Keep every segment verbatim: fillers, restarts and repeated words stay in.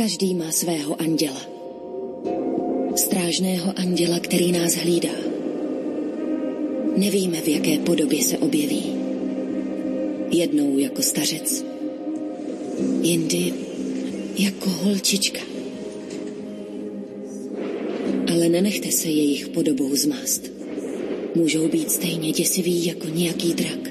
Každý má svého anděla. Strážného anděla, který nás hlídá. Nevíme, v jaké podobě se objeví. Jednou jako stařec, jindy jako holčička. Ale nenechte se jejich podobou zmást. Můžou být stejně děsiví jako nějaký drak.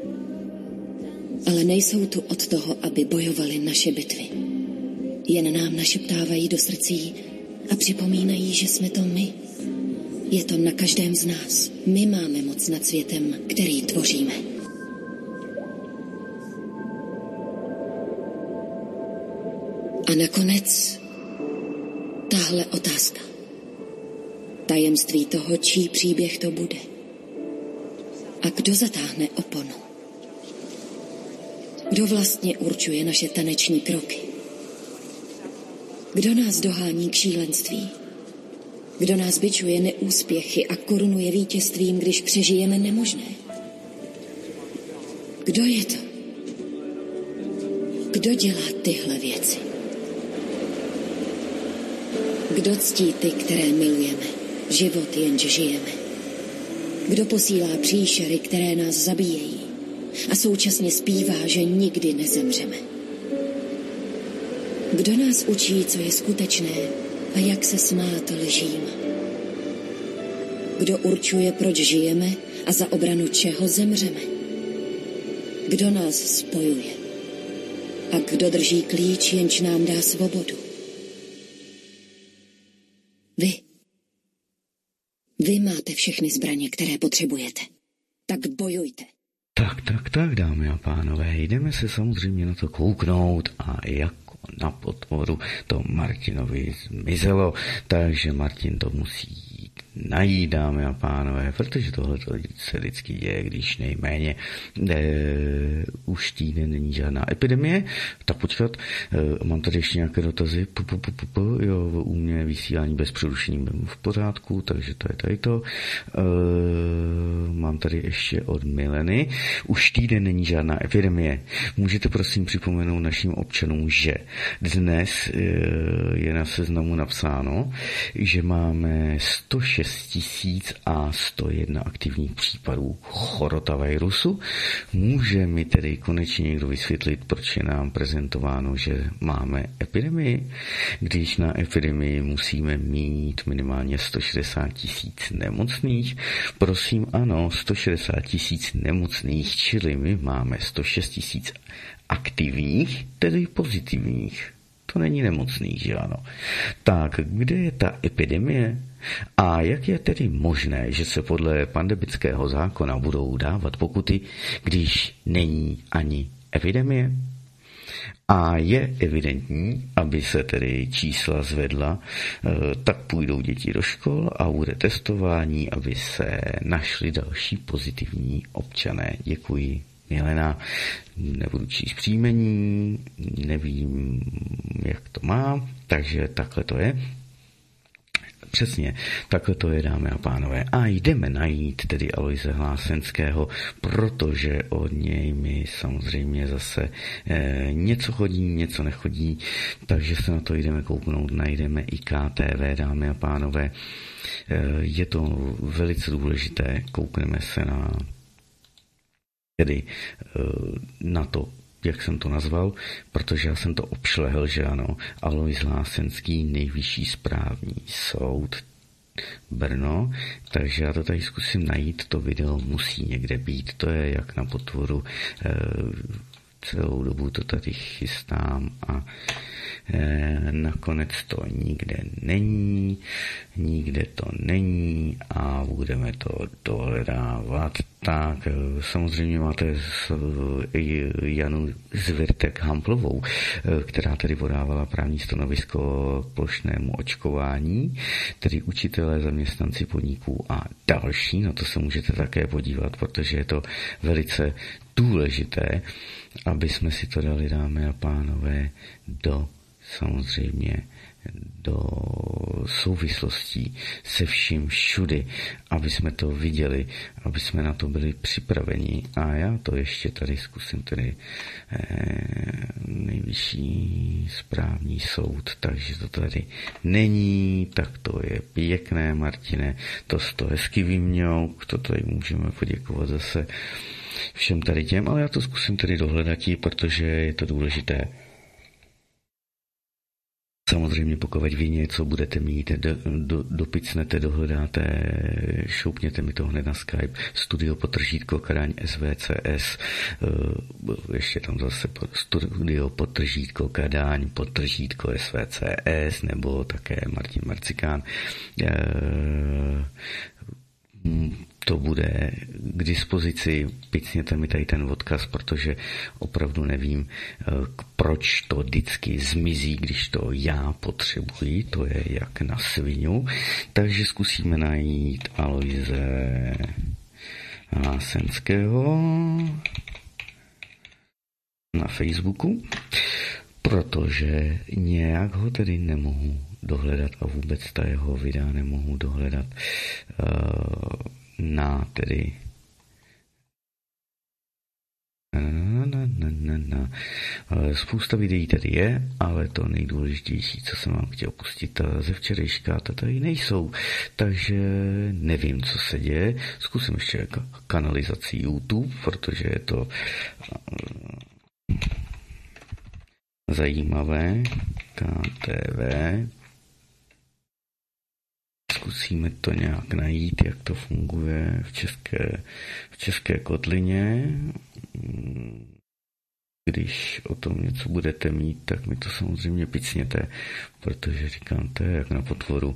Ale nejsou tu od toho, aby bojovali naše bitvy. Jen nám našeptávají do srdcí a připomínají, že jsme to my. Je to na každém z nás. My máme moc nad světem, který tvoříme. A nakonec tahle otázka. Tajemství toho, čí příběh to bude. A kdo zatáhne oponu? Kdo vlastně určuje naše taneční kroky? Kdo nás dohání k šílenství? Kdo nás bičuje neúspěchy a korunuje vítězstvím, když přežijeme nemožné? Kdo je to? Kdo dělá tyhle věci? Kdo ctí ty, které milujeme? Život jenž žijeme. Kdo posílá příšery, které nás zabíjejí a současně zpívá, že nikdy nezemřeme? Kdo nás učí, co je skutečné a jak se smát lžím? Kdo určuje, proč žijeme a za obranu čeho zemřeme? Kdo nás spojuje? A kdo drží klíč, jenž nám dá svobodu? Vy. Vy máte všechny zbraně, které potřebujete. Tak bojujte. Tak, tak, tak, dámy a pánové, jdeme se samozřejmě na to kouknout a jako na podporu to Martinovi zmizelo, takže Martin to musí najít, dámy a pánové, protože tohle se vždycky děje, když nejméně e, už týden není žádná epidemie. Tak počkat, e, mám tady ještě nějaké dotazy. P, p, p, p, p, jo, u mě vysílání bez přerušení v pořádku, takže to je tady to. E, mám tady ještě od Mileny. Už týden není žádná epidemie. Můžete prosím připomenout našim občanům, že dnes e, je na seznamu napsáno, že máme sto šest tisíc a sto jedna aktivních případů chorotavirusu. Může mi tedy konečně někdo vysvětlit, proč je nám prezentováno, že máme epidemii, když na epidemii musíme mít minimálně sto šedesát tisíc nemocných. Prosím, ano, sto šedesát tisíc nemocných, čili my máme sto šest tisíc aktivních, tedy pozitivních. To není nemocných, že ano. Tak, kde je ta epidemie? A jak je tedy možné, že se podle pandemického zákona budou dávat pokuty, když není ani epidemie? A je evidentní, aby se tedy čísla zvedla, tak půjdou děti do škol a bude testování, aby se našli další pozitivní občané. Děkuji. Milena, nebudu číst příjmení, nevím, jak to má, takže takhle to je. Přesně, takhle to je, dámy a pánové. A jdeme najít tedy Aloise Hlásenského, protože od něj mi samozřejmě zase eh, něco chodí, něco nechodí, takže se na to jdeme kouknout, najdeme i K T V, dámy a pánové. Eh, je to velice důležité, koukneme se na tedy na to, jak jsem to nazval, protože já jsem to obšlehl, že ano, Alois Hlásenský, Nejvyšší správní soud Brno, takže já to tady zkusím najít, to video musí někde být, to je jak na potvoru, celou dobu to tady chystám a nakonec to nikde není, nikde to není a budeme to dohledávat. Tak samozřejmě máte Janu Zvirtek-Hamplovou, která tedy podávala právní stanovisko k plošnému očkování, tedy učitelé, zaměstnanci podniků a další. Na to se můžete také podívat, protože je to velice důležité, aby jsme si to dali, dámy a pánové, do samozřejmě do souvislostí se vším všudy, aby jsme to viděli, aby jsme na to byli připraveni. A já to ještě tady zkusím tedy eh, Nejvyšší správní soud, takže to tady není, tak to je pěkné, Martine, to jsi to hezky vyměňouk, to tady můžeme poděkovat zase všem tady těm, ale já to zkusím tedy dohledat, protože je to důležité. Samozřejmě pokud vy něco budete mít, do, do, dopicnete, dohledáte, šoupněte mi to hned na Skype, studio potržítko Kadaň S V C S, ještě tam zase studio potržítko Kadaň, potržítko S V C S, nebo také Martin Marcikán. To bude k dispozici, picněte mi tady ten odkaz, protože opravdu nevím, proč to vždycky zmizí, když to já potřebuji, to je jak na svinu, takže zkusíme najít Aloise Lásenského na Facebooku, protože nějak ho tedy nemohu dohledat a vůbec ta jeho videa nemohu dohledat na tedy na, na, na, na, na. Spousta videí tady je, ale to nejdůležitější, co jsem vám chtěl pustit ze včerejška, to tady nejsou, takže nevím, co se děje. Zkusím ještě kanalizaci YouTube, protože je to zajímavé. K T V. Zkusíme to nějak najít, jak to funguje v české, v české kotlině. Když o tom něco budete mít, tak mi to samozřejmě picněte, protože říkám, to je jak na potvoru.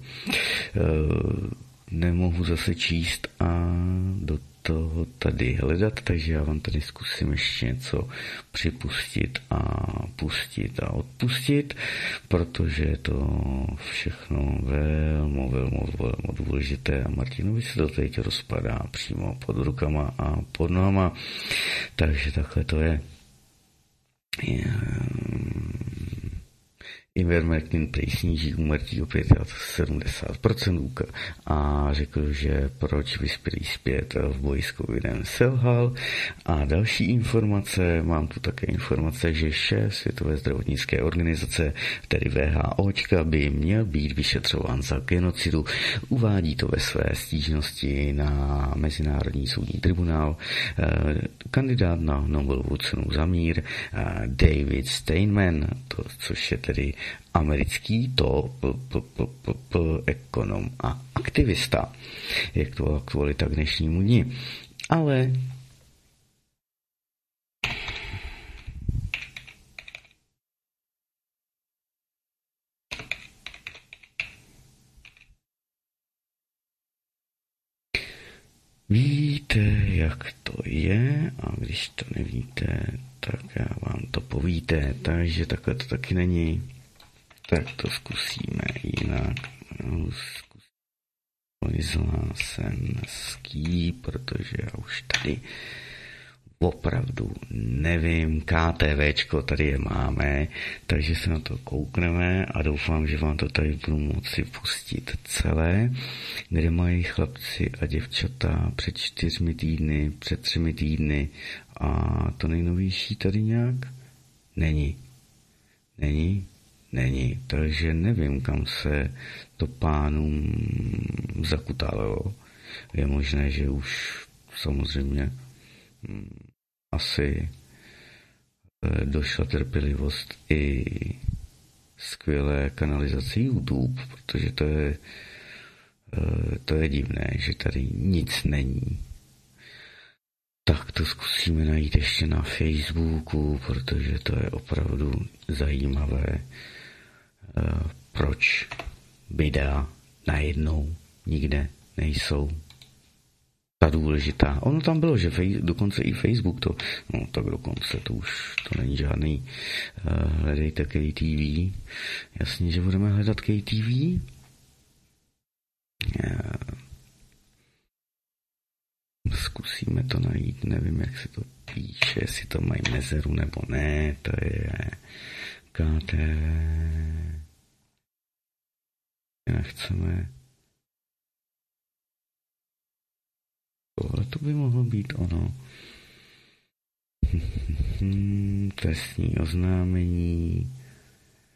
Nemohu zase číst a do toho tady hledat, takže já vám tady zkusím ještě něco připustit a pustit a odpustit, protože je to všechno velmi, velmi, velmi důležité a Martinovi se to teď rozpadá přímo pod rukama a pod nohama, takže takhle to je. Ivermectin prý sníží úmrtí o sedmdesát procent a řekl, že proč vyspělý zpět v boji s covidem selhal. A další informace, mám tu také informace, že šéf Světové zdravotnické organizace, tedy W H O, by měl být vyšetřován za genocidu. Uvádí to ve své stížnosti na Mezinárodní soudní tribunál kandidát na Nobelovu cenu za mír David Steinman, to, což je tedy americký to p, p, p, p, p, ekonom a aktivista. Je to aktualita k dnešnímu dni. Ale víte, jak to je, a když to nevíte, tak já vám to povíte, takže takhle to taky není. Tak to zkusíme jinak. No, zkusíme Lásenský, protože já už tady opravdu nevím, KTVčko tady je máme, takže se na to koukneme a doufám, že vám to tady budu moci pustit celé, kde mají chlapci a děvčata před čtyřmi týdny, před třemi týdny a to nejnovější tady nějak není. Není? Není. Takže nevím, kam se to pánům zakutálelo. Je možné, že už samozřejmě asi došla trpělivost i skvělé kanalizaci YouTube, protože to je, to je divné, že tady nic není. Tak to zkusíme najít ještě na Facebooku, protože to je opravdu zajímavé, proč videa najednou nikde nejsou. Ta důležitá. Ono tam bylo, že fej, dokonce i Facebook to, no tak dokonce to už, to není žádný, uh, hledejte K T V. Jasně, že budeme hledat K T V. Uh, zkusíme to najít, nevím, jak se to píše, jestli to mají mezeru nebo ne, to je K T V. Nechceme. Tohle to by mohlo být ono. Trestní oznámení.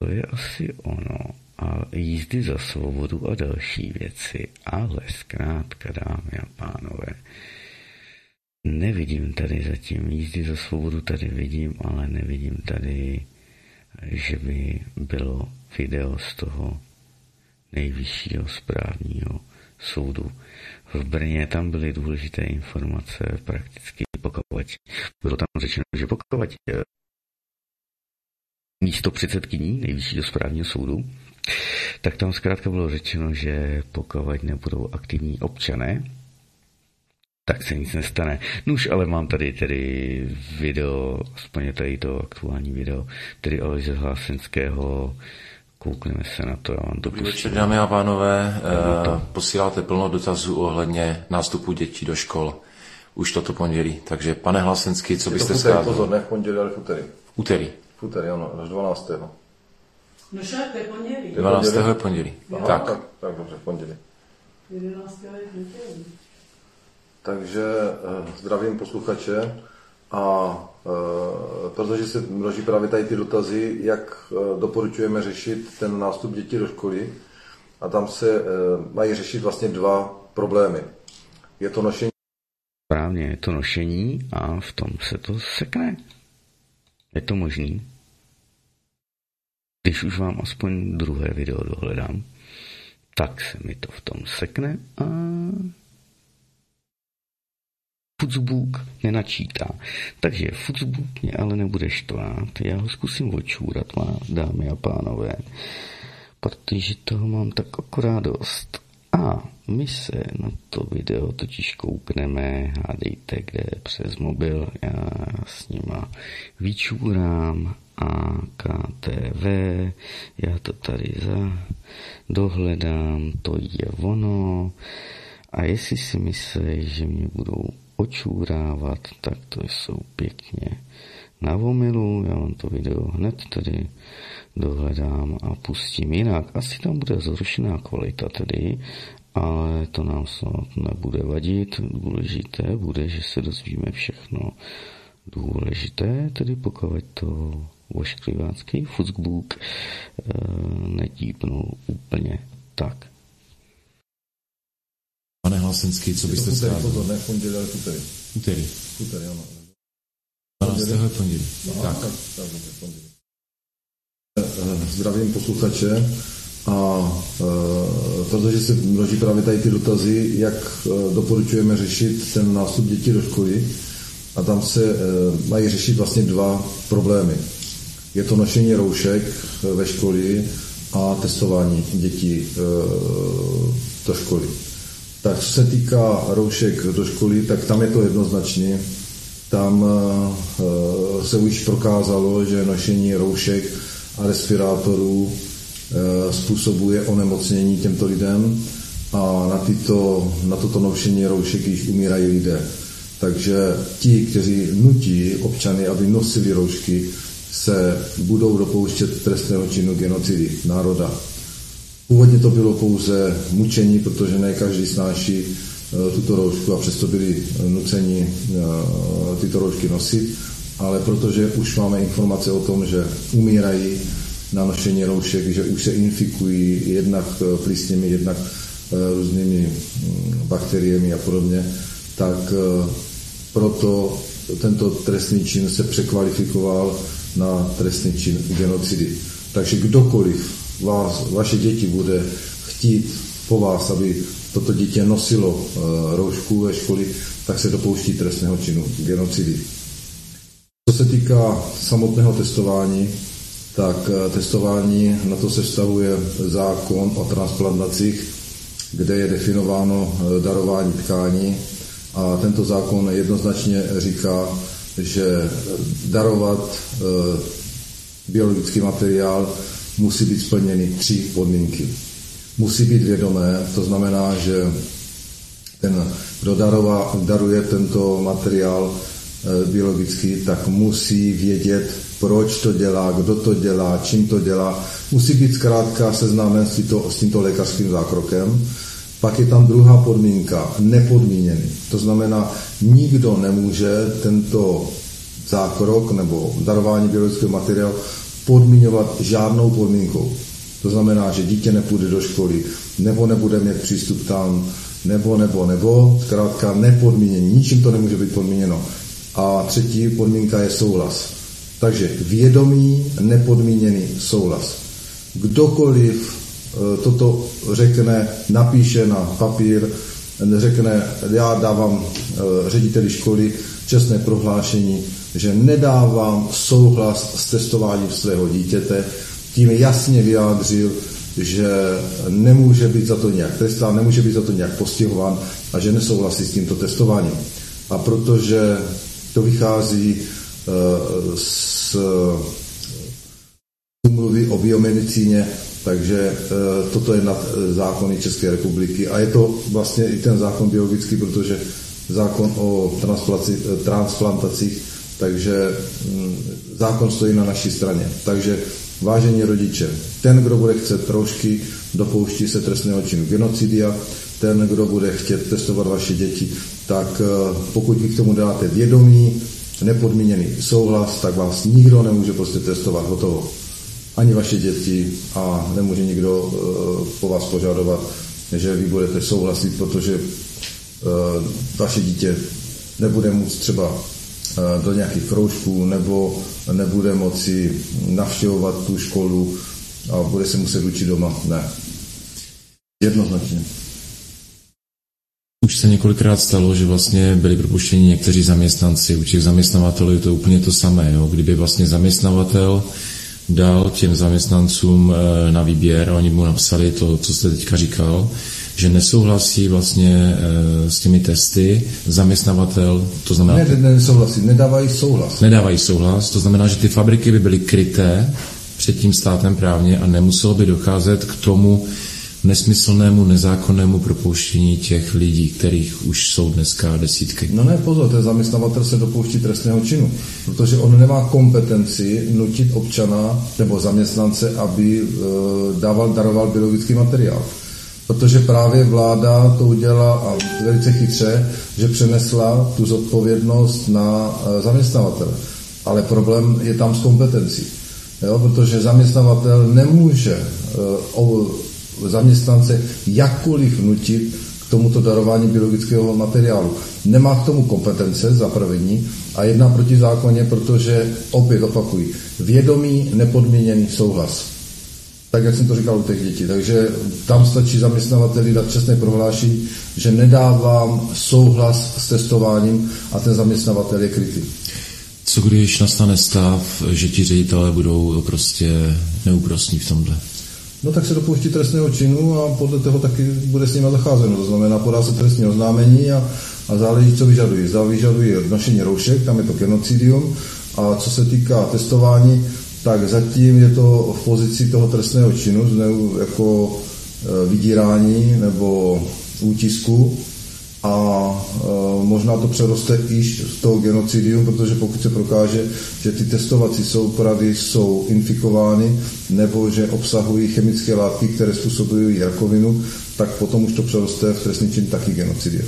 To je asi ono. A jízdy za svobodu a další věci. Ale zkrátka, dámy a pánové, nevidím tady zatím jízdy za svobodu, tady vidím, ale nevidím tady, že by bylo video z toho nejvyššího správního soudu v Brně. Tam byly důležité informace, prakticky pokud bylo tam řečeno, že pokud místo předsedkyní nejvyššího správního soudu, tak tam zkrátka bylo řečeno, že pokud nebudou aktivní občané, tak se nic nestane. Nuž, ale mám tady tedy video, aspoň tady to aktuální video, tedy Aleže Hlásenského. Koukneme se na to, já vám to Dobrý večer, dámy a pánové. To. Posíláte plno dotazů ohledně nástupu dětí do škol už toto pondělí. Takže pane Hlasenský, co byste zkázal? Pozor, ne v pondělí, ale v úterý. V úterý. V úterý, ano, až dvanáctého. No šak, to je pondělí. dvanáctého je pondělí. Aha, tak. tak. Tak dobře, v pondělí. jedenáctého je pondělí. Takže eh, zdravím posluchače a eh, protože se množí právě tady ty dotazy, jak eh, doporučujeme řešit ten nástup dětí do školy, a tam se eh, mají řešit vlastně dva problémy. Je to nošení. Správně, je to nošení a v tom se to sekne. Je to možný. Když už vám aspoň druhé video dohledám, tak se mi to v tom sekne a Fucbuk nenačítá. Takže Fucbuk mě ale nebude štvát. Já ho zkusím očůrat, má, dámy a pánové, protože toho mám tak akorát dost. A my se na to video totiž koukneme, hádejte kde, přes mobil, já s nima vyčůrám A K T V, já to tady za dohledám, to je ono. A jestli si myslí, že mě budou očůrávat, tak to jsou pěkně na omilu. Já vám to video hned tady dohledám a pustím. Jinak asi tam bude zhoršená kvalita tedy, ale to nám snad nebude vadit. Důležité bude, že se dozvíme všechno důležité, tedy pokud to ošklivácký Fucbuk e, netípnul úplně tak. Pane Hlasenský, co byste zkázal? Pozor, ne v pondělí, ale v úterý. Úterý. V úterý, ano. dvanáctého je pondělí. Tak. tak, tak dobře, pondělí. Zdravím posluchače a e, protože se množí právě tady ty dotazy, jak e, doporučujeme řešit ten nástup dětí do školy, a tam se e, mají řešit vlastně dva problémy. Je to nošení roušek ve školy a testování dětí e, do školy. Tak co se týká roušek do školy, tak tam je to jednoznačně. Tam e, se už prokázalo, že nošení roušek a respirátorů e, způsobuje onemocnění těmto lidem a na, tyto, na toto nošení roušek již umírají lidé. Takže ti, kteří nutí občany, aby nosili roušky, se budou dopouštět trestného činu genocidy národa. Původně to bylo pouze mučení, protože ne každý snáší e, tuto roušku a přesto byli nuceni e, tyto roušky nosit, ale protože už máme informace o tom, že umírají na nošení roušek, že už se infikují jednak plísněmi, jednak e, různými m, bakteriemi a podobně, tak e, proto tento trestný čin se překvalifikoval na trestný čin genocidy. Takže kdokoliv vás, vaše děti bude chtít po vás, aby toto dítě nosilo uh, roušku ve škole, tak se dopouští trestného činu genocidy. Co se týká samotného testování, tak uh, testování, na to se vztahuje zákon o transplantacích, kde je definováno uh, darování tkání, a tento zákon jednoznačně říká, že darovat uh, biologický materiál musí být splněny tři podmínky. Musí být vědomé, to znamená, že ten, kdo darová, daruje tento materiál e, biologický, tak musí vědět, proč to dělá, kdo to dělá, čím to dělá. Musí být zkrátka seznámen s, tímto, s tímto lékařským zákrokem. Pak je tam druhá podmínka, nepodmíněný. To znamená, nikdo nemůže tento zákrok nebo darování biologického materiálu podmiňovat žádnou podmínkou. To znamená, že dítě nepůjde do školy, nebo nebude mít přístup tam, nebo, nebo, nebo, zkrátka nepodmínění, ničím to nemůže být podmíněno. A třetí podmínka je souhlas. Takže vědomý, nepodmíněný souhlas. Kdokoliv toto řekne, napíše na papír, řekne, já dávám řediteli školy čestné prohlášení, že nedávám souhlas s testováním svého dítěte, tím jasně vyjádřil, že nemůže být za to nějak trestán, nemůže být za to nějak postihován a že nesouhlasí s tímto testováním. A protože to vychází z úmluvy o biomedicíně, takže toto je nad zákony České republiky a je to vlastně i ten zákon biologický, protože zákon o transplantacích, takže zákon stojí na naší straně. Takže vážení rodiče, ten, kdo bude chtět roušky, dopouští se trestného činu genocidia, ten, kdo bude chtět testovat vaše děti, tak pokud vy k tomu dáte vědomí, nepodmíněný souhlas, tak vás nikdo nemůže prostě testovat, hotovo. Ani vaše děti a nemůže nikdo uh, po vás požadovat, že vy budete souhlasit, protože uh, vaše dítě nebude moct třeba uh, do nějakých kroužků nebo nebude moci navštěvovat tu školu a bude se muset učit doma. Ne. Jednoznačně. Už se několikrát stalo, že vlastně byli propuštěni někteří zaměstnanci. U těch zaměstnavatelů je to úplně to samé. Jo? Kdyby vlastně zaměstnavatel dal těm zaměstnancům na výběr a oni mu napsali to, co jste teďka říkal, že nesouhlasí vlastně s těmi testy, zaměstnavatel, to znamená... Ne, ne, nesouhlasí, nedávají souhlas. Nedávají souhlas, to znamená, že ty fabriky by byly kryté před tím státem právně a nemuselo by docházet k tomu nesmyslnému, nezákonnému propouštění těch lidí, kterých už jsou dneska desítky. No ne, pozor, ten zaměstnavatel se dopouští trestného činu, protože on nemá kompetenci nutit občana nebo zaměstnance, aby e, dával, daroval biologický materiál. Protože právě vláda to udělala a velice chytře, že přenesla tu zodpovědnost na e, zaměstnavatele. Ale problém je tam s kompetencí. Jo? Protože zaměstnavatel nemůže e, o, zaměstnance jakkoliv nutit k tomuto darování biologického materiálu. Nemá k tomu kompetence za první a jedná proti zákoně, protože opět opakují, vědomý, nepodmíněný souhlas. Tak, jak jsem to říkal u těch dětí. Takže tam stačí zaměstnavateli dát čestné prohlášení, že nedávám souhlas s testováním a ten zaměstnavatel je krytý. Co když nastane stav, že ti ředitelé budou prostě neúprosní v tomhle? No tak se dopouští trestného činu a podle toho taky bude s nimi zacházeno. To znamená, podá se trestní oznámení a, a záleží, co vyžadují. Zda vyžadují nošení roušek, tam je to genocidium. A co se týká testování, tak zatím je to v pozici toho trestného činu, jako vydírání nebo útisku. A e, možná to přeroste i z toho genocidium, protože pokud se prokáže, že ty testovací soupravy jsou infikovány nebo že obsahují chemické látky, které způsobují rakovinu, tak potom už to přeroste v trestný čin taky genocidia.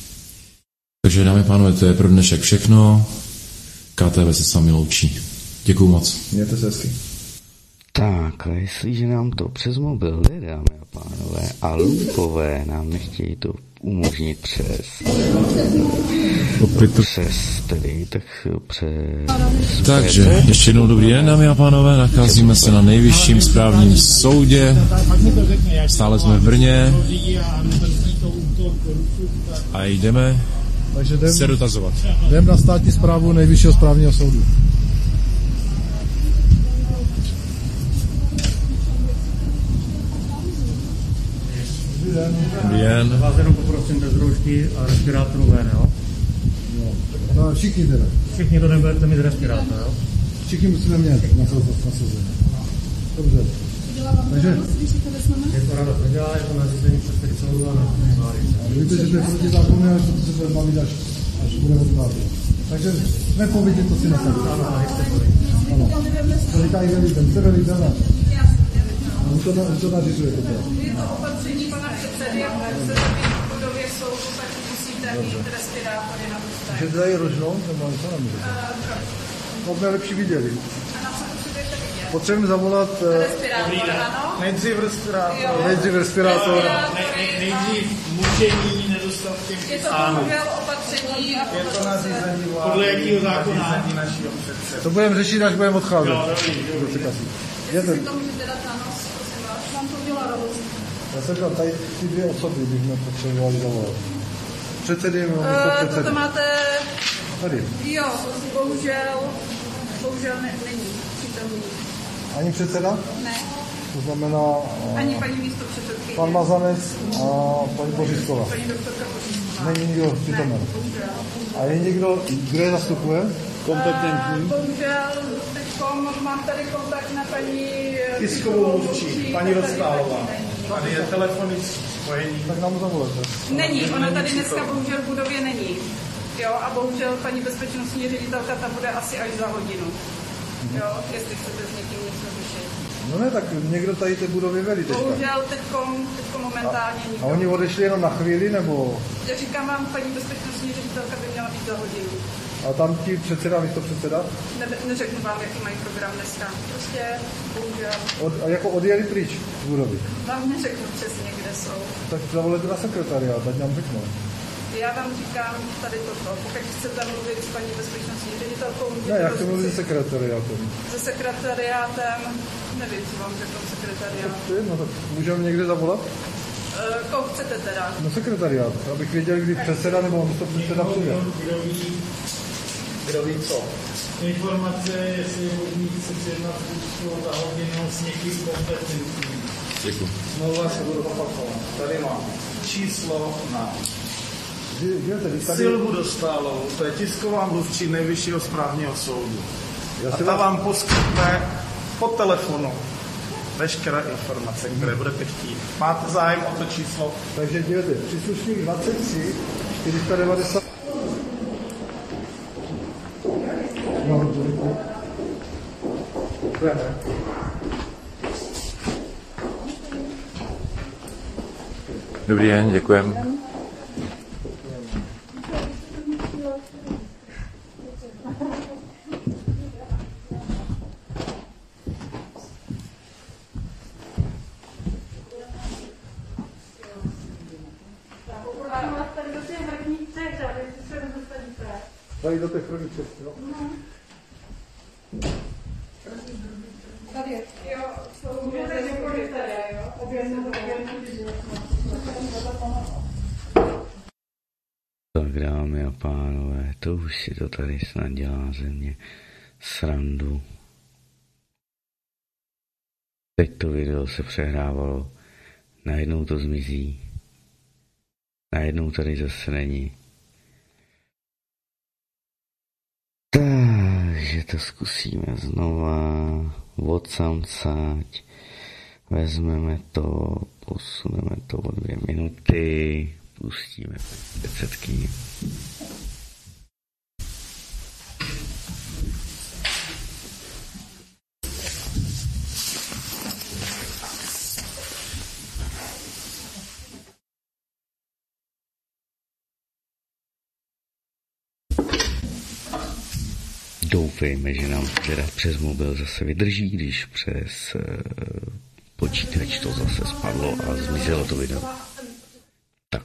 Takže dámy a pánové, to je pro dnešek všechno. K T V se s vámi loučí. Děkuju moc. Mějte se hezky. Tak, a jestliže nám to přes mobil jde, dámy a pánové, a lupové nám nechtějí to umožnit přes Opět to... přes tedy, tak přes... Takže, ještě jednou dobrý den, dámy a pánové, nacházíme se na nejvyšším správním soudě, stále jsme v Brně a jdeme Takže jdem, se dotazovat. Jdem na státní správu nejvyššího správního soudu. Dobrý den. Vás jenom poprosím bez roušky a respirátoru ven, jo? Jo. No, všichni teda. Všichni, kdo nebudete mít respirátor, jo? Všichni musíme mít nasazení. Dobře. Takže... Je to radost nedělá, je to nařízení přes který soudu a nařízení vlády. Víte, že to je proti zákonné, až to se bude bavit, až, až bude odkázat. Takže nepovědět, to si nasadit. Ano, a jste povědět. Ano. To říká i velitel. Jste velitel, ne? A už to, už to nařizuje. Je to opatření pana předsedy, jak chcete být v budově soudu, tak musíte mít respirátory na ústech. Že dají rožnou, nebo co nám může? To jsme lepší viděli. A na co potřebujete vidět? Potřebujeme zavolat... Respirátor, ano. Nejdřív respirátor. Nejdřív respirátor. Ne, nejdřív mučení, nedostatkem je to bohužel opatření a je to nařízení vlády. Podle jakého zákona našího předsedy. To budeme řešit, až budeme odcházet. Jo, dobrý, dobrý. Jestli si to můžete dát na nos, prosím vás, vám to udělá radost. Já se říkám, tady ty dvě osoby bychom potřebovali zavolat. Předsedy, uh, předsedy. To máte... Tady. Jo, bohužel, bohužel ne, není přítomný. Ani předseda? Ne. To znamená... Ani paní místopředsedkyně. Pan Mazanec a paní Bořicková. Paní doktorka Bořicková. Není nikdo přítomen. A je někdo, kdo je zastupuje? Kompetentní? Uh, bohužel, teďkom mám tady kontakt na paní... Tiskovou mluvčí, paní Dostálová. Tady je telefonické spojení. Tak nám zavolete. Není, ona tady dneska bohužel v budově není. Jo, a bohužel paní bezpečnostní ředitelka ta bude asi až za hodinu. Jo, jestli chcete s někým něco řešit. No ne, tak někdo tady té budovy veli teďka. Bohužel teďkom, teďkom momentálně nikdo. A oni odešli jenom na chvíli, nebo? Já říkám vám, paní bezpečnostní ředitelka by měla být za hodinu. A tam ti předseda, místo předseda? Ne, neřeknu vám, jaký mají program dneska. Prostě, bohužel. Od, a jako odjeli pryč z budovy? Vám neřeknu přesně, kde jsou. Tak zavolejte na sekretariát, ať nám řeknou. Já vám říkám tady toto. Pokud chcete mluvit s paní bezpečnostní ředitelkou, ne, já chci mluvit se sekretariátem. Se sekretariátem, nevím, co vám řeknou sekretariát. No tak můžeme někde zavolat? Uh, koho chcete teda? No sekretariát, abych věděl, kdy předseda nebo místo předseda přijde. Kdo ví, kdo ví co? Informace, jestli je možný se přednat za hodinu s někým kompetentním. Děkuji. Znova se budu opakovat. Tady mám číslo na tady... Silvu Dostálovou, to je tisková mluvčí Nejvyššího správního soudu. A ta vám poskytne po telefonu veškeré informace, které budete chtít. Máte zájem o to číslo? Takže dělejte, příslušník dvacet tři čtyři sta devadesát. No, Dobrý den, děkujem. Tady do těch prvních čest, jo? Tady, jo, jsou několik tady, jo, objednou, Tak dámy a pánové, to už si to tady snad dělá ze mě srandu. Teď to video se přehrávalo, najednou to zmizí, najednou tady zase není. Takže to zkusíme znova, odsamcať, vezmeme to, posuneme to o dvě minuty, pustíme předsedkyni. Doufejme, že nám teda přes mobil zase vydrží, když přes uh, počítač to zase spadlo a zmizelo to video. Tak.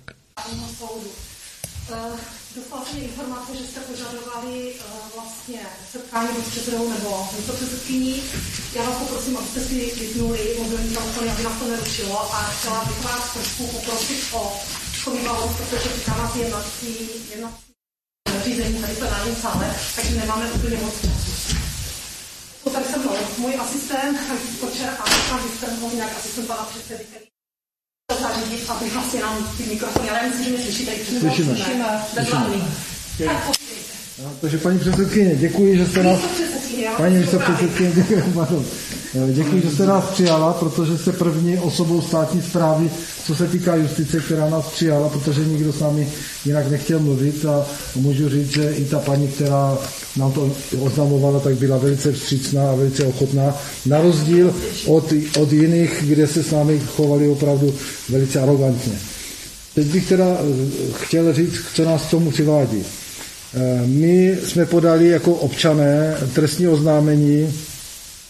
Dostala jsem informace, že jste požadovali uh, vlastně setkání s předsedou nebo místopředsedkyní. Já vás poprosím, abyste si vypnuli mobilní telefony, aby nás to nerušilo, a chtěla bych vás trošku poprosit o schovývalost, protože říká nás jednací, jednací řízení tady v plenárním sále, takže nemáme úplně moc času. To tady se mnou můj asistent, Kočer, a pan asistent, nějak asistent pana předsedy, který to zařídit, aby vlastně nám ty mikrofony, ale já myslím, že mě slyšíte, když slyšíme. Bezvládný. No, takže paní předsedkyně, děkuji, že jste nás... Paní místopředsedkyně, děkuji, pardon. Děkuji, že jste nás přijala, protože jste první osobou státní správy, co se týká justice, která nás přijala, protože nikdo s námi jinak nechtěl mluvit, a můžu říct, že i ta paní, která nám to oznamovala, tak byla velice vstřícná a velice ochotná, na rozdíl od, od jiných, kde se s námi chovali opravdu velice arrogantně. Teď bych teda chtěl říct, co nás k tomu přivádí. My jsme podali jako občané trestní oznámení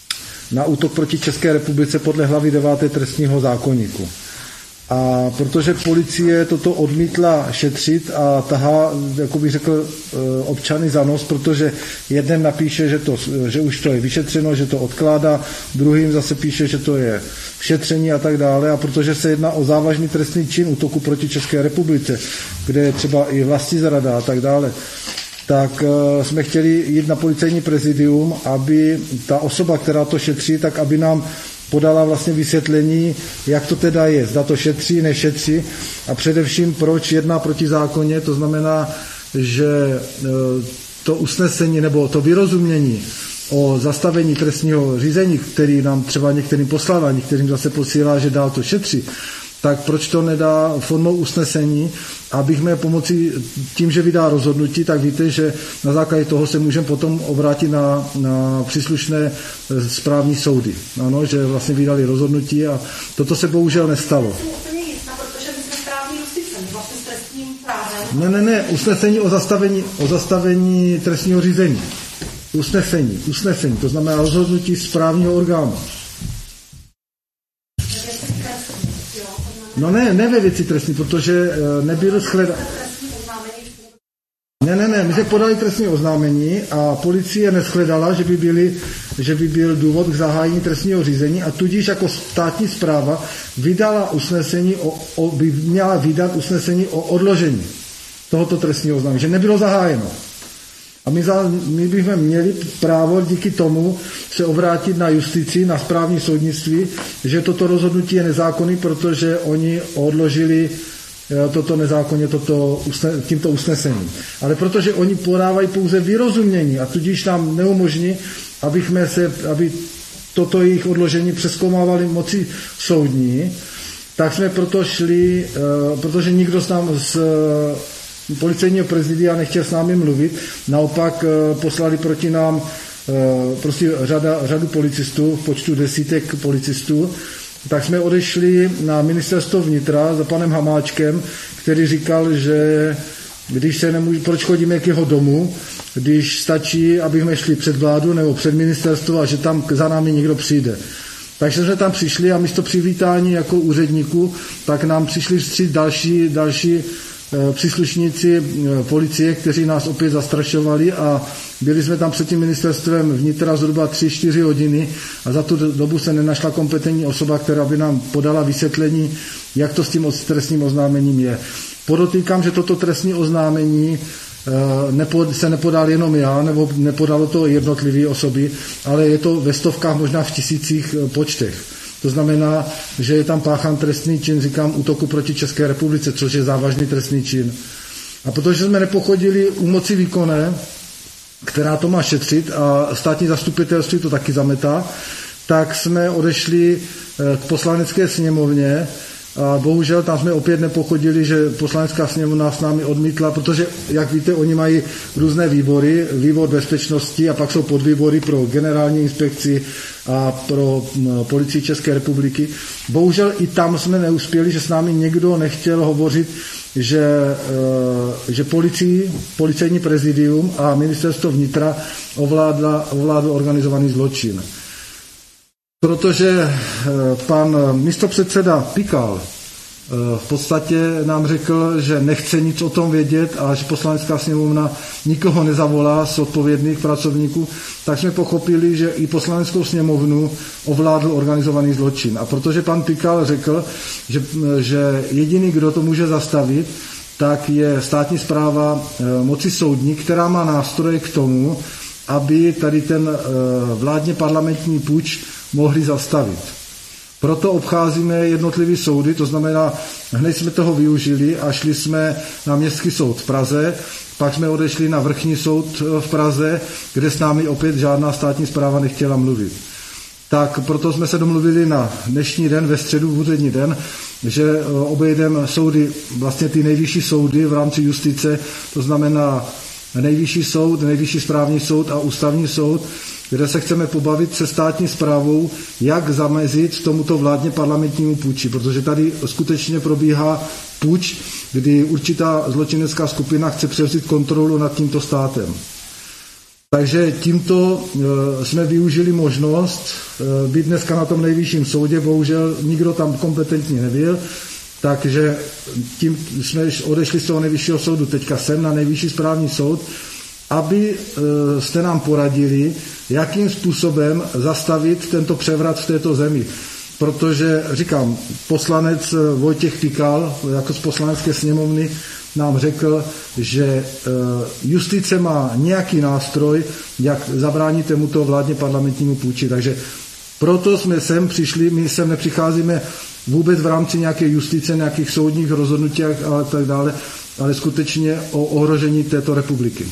na útok proti České republice podle hlavy deváté trestního zákoníku. A protože policie toto odmítla šetřit a tahá, jako bych řekl, občany za nos, protože jeden napíše, že, to, že už to je vyšetřeno, že to odkládá, druhým zase píše, že to je v šetření a tak dále. A protože se jedná o závažný trestný čin útoku proti České republice, kde je třeba i vlastizrada a tak dále, tak jsme chtěli jít na policejní prezidium, aby ta osoba, která to šetří, tak aby nám podala vlastně vysvětlení, jak to teda je, zda to šetří, nešetří a především proč jedná proti zákoně, to znamená, že to usnesení nebo to vyrozumění o zastavení trestního řízení, který nám třeba některým poslal a některým zase posílá, že dál to šetří, tak proč to nedá formou usnesení, abychom pomocí tím, že vydá rozhodnutí, tak víte, že na základě toho se můžeme potom obrátit na, na příslušné správní soudy. Ano, že vlastně vydali rozhodnutí a toto se bohužel nestalo. Ne, ne, ne, usnesení o zastavení, o zastavení trestního řízení. Usnesení, usnesení, to znamená rozhodnutí správního orgánu. No ne, ne ve věci trestní, protože nebyl shledán. Ne, ne, ne, my jsme podali trestní oznámení a policie neshledala, že by, byli, že by byl důvod k zahájení trestního řízení a tudíž jako státní správa vydala usnesení, o, o, by měla vydat usnesení o odložení tohoto trestního oznámení, že nebylo zahájeno. A my, za, my bychom měli právo díky tomu se obrátit na justici, na správní soudnictví, že toto rozhodnutí je nezákonné, protože oni odložili toto nezákonně toto, tímto usnesením. Ale protože oni podávají pouze vyrozumění a tudíž nám neumožní, abychom se, aby toto jejich odložení přezkoumávali moci soudní, tak jsme proto šli, protože nikdo z nám z policejního prezidia nechtěl s námi mluvit, naopak poslali proti nám prostě řada, řadu policistů, v počtu desítek policistů, tak jsme odešli na ministerstvo vnitra za panem Hamáčkem, který říkal, že když se nemůže, proč chodíme k jeho domu, když stačí, abychom šli před vládu nebo před ministerstvo a že tam za námi někdo přijde. Takže jsme tam přišli a místo přivítání jako úředníků, tak nám přišli vstříc další, další příslušníci policie, kteří nás opět zastrašovali a byli jsme tam před tím ministerstvem vnitra zhruba tři čtyři hodiny a za tu dobu se nenašla kompetentní osoba, která by nám podala vysvětlení, jak to s tím trestním oznámením je. Podotýkám, že toto trestní oznámení se nepodal jenom já, nebo nepodalo to jednotlivé osoby, ale je to ve stovkách, možná v tisících počtech. To znamená, že je tam páchán trestný čin, říkám, útoku proti České republice, což je závažný trestný čin. A protože jsme nepochodili u moci výkonné, která to má šetřit a státní zastupitelství to taky zametá, tak jsme odešli k poslanecké sněmovně a bohužel tam jsme opět nepochodili, že poslanecká sněmovna s námi odmítla, protože, jak víte, oni mají různé výbory, výbor bezpečnosti a pak jsou podvýbory pro generální inspekci a pro policii České republiky. Bohužel i tam jsme neuspěli, že s námi někdo nechtěl hovořit, že, že policii, policejní prezidium a ministerstvo vnitra ovládla, ovládl organizovaný zločin. Protože pan místopředseda Pikal v podstatě nám řekl, že nechce nic o tom vědět a že poslanecká sněmovna nikoho nezavolá z odpovědných pracovníků, tak jsme pochopili, že i poslaneckou sněmovnu ovládl organizovaný zločin. A protože pan Pikal řekl, že, že jediný, kdo to může zastavit, tak je státní správa moci soudní, která má nástroje k tomu, aby tady ten vládně parlamentní puč mohli zastavit. Proto obcházíme jednotlivé soudy, to znamená, hned jsme toho využili a šli jsme na Městský soud v Praze, pak jsme odešli na Vrchní soud v Praze, kde s námi opět žádná státní správa nechtěla mluvit. Tak proto jsme se domluvili na dnešní den, ve středu v úřední den, že obejdeme soudy, vlastně ty nejvyšší soudy v rámci justice, to znamená nejvyšší soud, nejvyšší správní soud a ústavní soud, kde se chceme pobavit se státní správou, jak zamezit tomuto vládně parlamentnímu puči, protože tady skutečně probíhá puč, kdy určitá zločinecká skupina chce převzít kontrolu nad tímto státem. Takže tímto jsme využili možnost být dneska na tom nejvyšším soudě, bohužel nikdo tam kompetentní nebyl, takže tím jsme odešli z toho nejvyššího soudu teďka sem na nejvyšší správní soud, aby jste nám poradili, jakým způsobem zastavit tento převrat v této zemi. Protože, říkám, poslanec Vojtěch Pikal, jako z poslanecké sněmovny, nám řekl, že justice má nějaký nástroj, jak zabránit tomuto vládně parlamentnímu půči. Takže proto jsme sem přišli, my sem nepřicházíme vůbec v rámci nějaké justice, nějakých soudních rozhodnutí a tak dále, ale skutečně o ohrožení této republiky.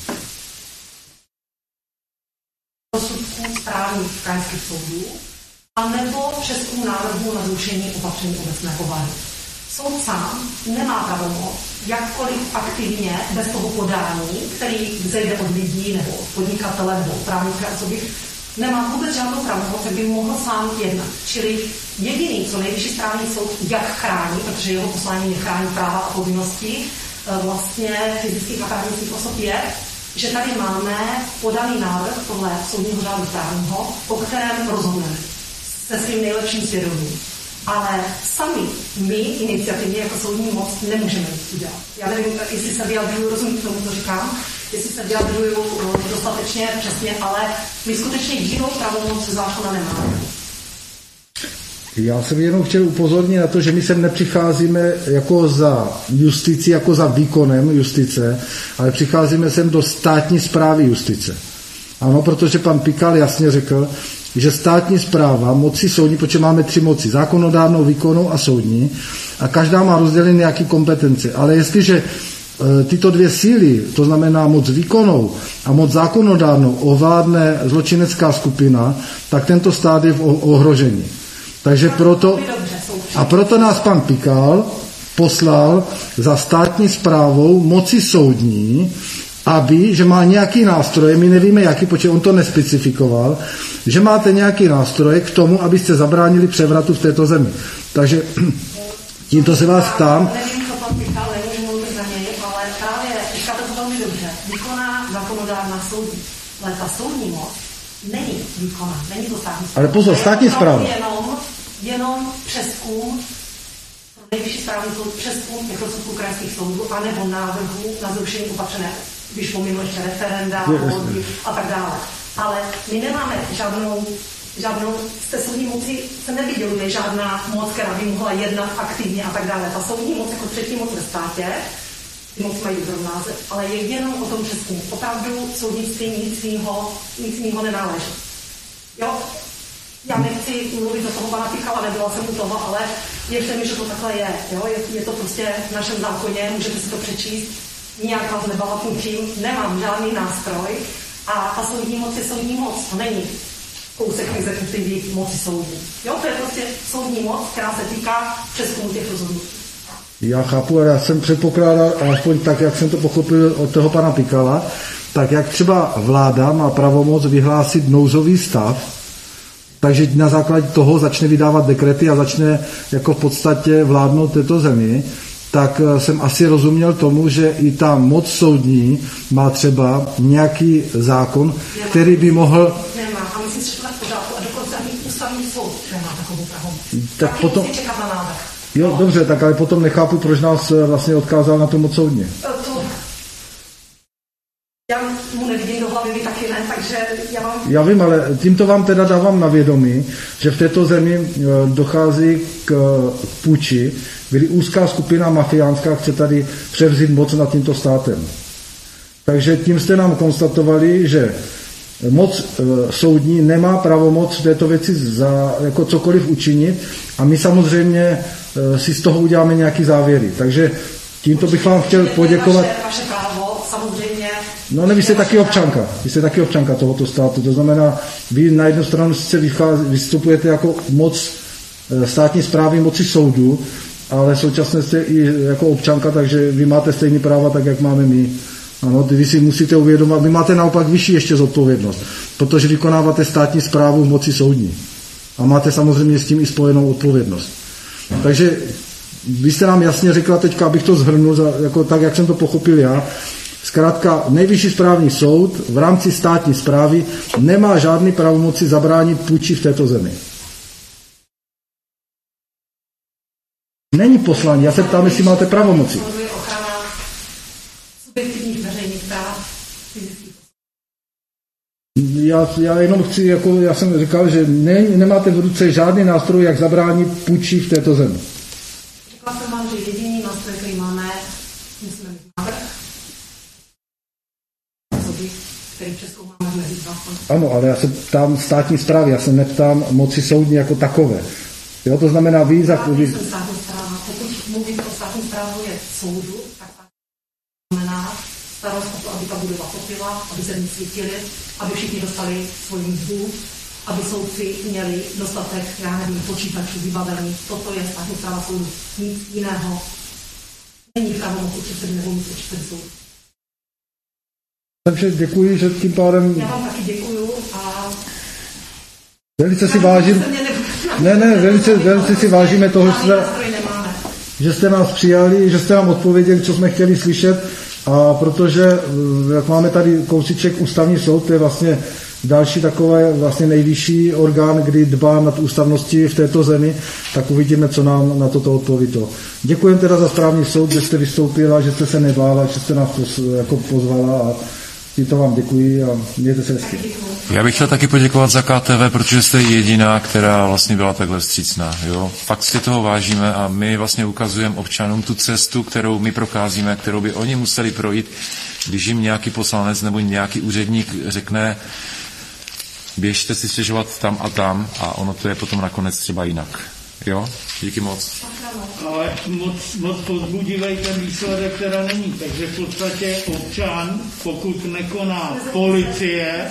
Rozsudků správních krajských soudů anebo přezkum návrhu na zrušení opatření obecné povahy. Soud sám nemá pravomoc jakkoliv aktivně bez toho podání, který vzejde od lidí nebo od podnikatele nebo právnické osoby, nemá vůbec žádnou pravomoc, jak by mohl sám jednat. Čili jediný, co nejvyšší správní soud jak chrání, protože jeho poslání je chránit práva a povinnosti vlastně fyzických a právnických osob, je, že tady máme podaný návrh podle soudního řádu správního, o kterém rozhodneme se svým nejlepším svědomím. Ale sami my iniciativně jako soudní moc nemůžeme nic udělat. Já nevím, jestli se vyjadruju, rozumím tomu, co říkám, jestli se vyjadruju dostatečně přesně, ale my skutečně jinou pravomoc zákona nemáme. Já jsem jenom chtěl upozornit na to, že my sem nepřicházíme jako za justici, jako za výkonem justice, ale přicházíme sem do státní správy justice. Ano, protože pan Pikal jasně řekl, že státní správa, moci soudní, protože máme tři moci, zákonodárnou, výkonnou a soudní, a každá má rozdělené nějaké kompetence. Ale jestliže e, tyto dvě síly, to znamená moc výkonnou a moc zákonodárnou, ovládne zločinecká skupina, tak tento stát je v ohrožení. Takže proto, a proto nás pan Pikal poslal za státní správou moci soudní, aby, že má nějaký nástroj, my nevíme jaký, protože on to nespecifikoval, že máte nějaký nástroj k tomu, abyste zabránili převratu v této zemi. Takže tímto se vás ptám. Nevím, co pan Pikal, nevím, mluvit za něj, ale právě říkáte to velmi dobře. Výkonná zákonodárná soudní, ale ta soudní moc není výkonná, není to státní správa. Ale pozor, státní správa. Jenom, jenom přezkum, nejvyšší správní soud, přezkum těch rozsudků krajských soudů, anebo návrhu na zrušení opatřené, když pomimo ještě referenda volby a tak dále. Ale my nemáme žádnou, žádnou z té soudní moci se nevyděluje žádná moc, která by mohla jednat aktivně a tak dále. Ta soudní moc jako třetí moc ve státě, ty moc mají rovnázev, ale je jenom o tom přezkumu. Opravdu soudnictví nic jiného, nic jiného nenáleží. Jo? Já nechci mluvit do toho pana Pikala, nebyla jsem u toho, ale věřte mi, že to takhle je. Jo? Je, je to prostě v našem zákoně, můžete si to přečíst. Nijak vás nebavatím tím, nemám žádný nástroj a ta soudní moc je soudní moc, to není kousek exekutivní moci soudní. Jo, to je prostě soudní moc, která se týká přezkumu těch rozhodnutí. Já chápu, ale já jsem předpokládal, alespoň tak, jak jsem to pochopil od toho pana Pikala, tak jak třeba vláda má pravomoc vyhlásit nouzový stav, takže na základě toho začne vydávat dekrety a začne jako v podstatě vládnout této zemi, tak jsem asi rozuměl tomu, že i ta moc soudní má třeba nějaký zákon, nemá, který by mohl... Nemá, a myslím, že to je v pořádku. A dokonce ani ústavní soud nemá takovou pravomoc. Tak Taky potom... musí čekat na návrh. Jo, no. Dobře, tak ale potom nechápu, proč nás vlastně odkázal na tu moc soudní. To... Já mu nevidím do hlavy, vy taky ne, takže já vám... Já vím, ale tímto vám teda dávám na vědomí, že v této zemi dochází k půči, kdy úzká skupina mafiánská chce tady převzít moc nad tímto státem. Takže tím jste nám konstatovali, že moc soudní nemá pravomoc v této věci za, jako cokoliv učinit a my samozřejmě si z toho uděláme nějaký závěry. Takže tímto bych vám chtěl poděkovat. Vaše, vaše právo, samozřejmě. No ne, vy jste taky občanka. Vy jste taky občanka tohoto státu. To znamená, vy na jednu stranu sice vystupujete jako moc státní správy, moci soudu, ale současně jste i jako občanka, takže vy máte stejné práva, tak jak máme my. Ano, vy si musíte uvědomovat, vy máte naopak vyšší ještě zodpovědnost, protože vykonáváte státní správu v moci soudní. A máte samozřejmě s tím i spojenou odpovědnost. Takže vy jste nám jasně řekla teďka, abych to shrnul, jako tak, jak jsem to pochopil já, Zkrátka nejvyšší správní soud v rámci státní správy nemá žádný pravomoci zabránit půjči v této zemi. Není poslání, já se ptám, jestli máte pravomoci. Já, já jenom chci, jako já jsem říkal, že ne, nemáte v ruce žádný nástroj, jak zabránit půjči v této zemi. Řekla jsem vám, že jediný nástroj, který máme, musíme mít návrh, který přezkoumáme mezi dva. Ano, ale já se ptám státní správy, já se neptám moci soudní jako takové. Jo, to znamená vy za... Vy... Státní správa, pokud mluvím o státní správu je soudu, tak znamená starost o to, aby ta budova topila, aby se v ní svítili, aby všichni dostali svoji mzdu, aby soudci měli dostatek, já nevím, počítačů, vybavení. Toto je státní správa soudu. Nic jiného není pravomoc předsedy nebo nic předsedy soudu. Takže děkuji, že tím pádem... Já vám taky děkuju a... Velice si vážím... Ne, ne, velice, velice si vážíme toho, že jste, že jste nás přijali, že jste nám odpověděli, co jsme chtěli slyšet, a protože, jak máme tady kousíček ústavní soud, to je vlastně další takové vlastně nejvyšší orgán, kdy dbá nad ústavností v této zemi, tak uvidíme, co nám na toto odpoví to. Děkujeme teda za správní soud, že jste vystoupila, že jste se nebála, že jste nás jako pozvala a tímto vám děkuji a mějte se hezky. Já bych chtěl taky poděkovat za K T V, protože jste jediná, která vlastně byla takhle vstřícná. Jo? Fakt si toho vážíme a my vlastně ukazujeme občanům tu cestu, kterou my procházíme, kterou by oni museli projít, když jim nějaký poslanec nebo nějaký úředník řekne, běžte si stěžovat tam a tam a ono to je potom nakonec třeba jinak. Jo? Díky moc. Ale moc, moc pozbudivej ten výsledek teda není. Takže v podstatě občan, pokud nekoná policie,